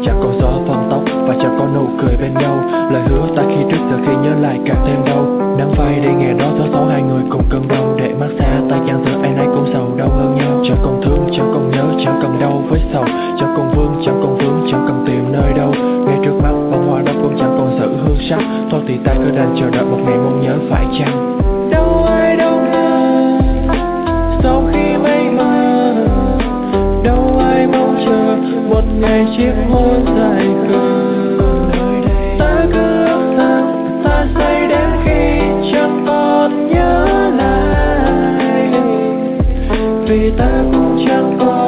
chẳng còn gió phăng tóc và chẳng có nụ cười bên nhau. Lời hứa ta khi trước giờ khi nhớ lại càng thêm đau. Nắng phai đi ngày đó gió xấu hai người cùng cơn đau. Để mắt xa ta chẳng giờ ai nấy cũng sầu đau hơn nhau. Chẳng còn thương, chẳng còn nhớ, chẳng cần đau với sầu. Chẳng còn vương, chẳng còn vướng, chẳng cần tìm nơi đâu. Ngay trước mắt bông hoa đó cũng chẳng còn giữ hương sắc. Thôi thì ta cứ đành chờ đợi một ngày mong nhớ phải chăng. Đâu ai đâu ngờ sau khi mây mờ, đâu ai mong chờ một ngày chiếc hôn dài khờ. Ta cứ ước rằng ta say đến khi chẳng còn nhớ lại, vì ta cũng chẳng còn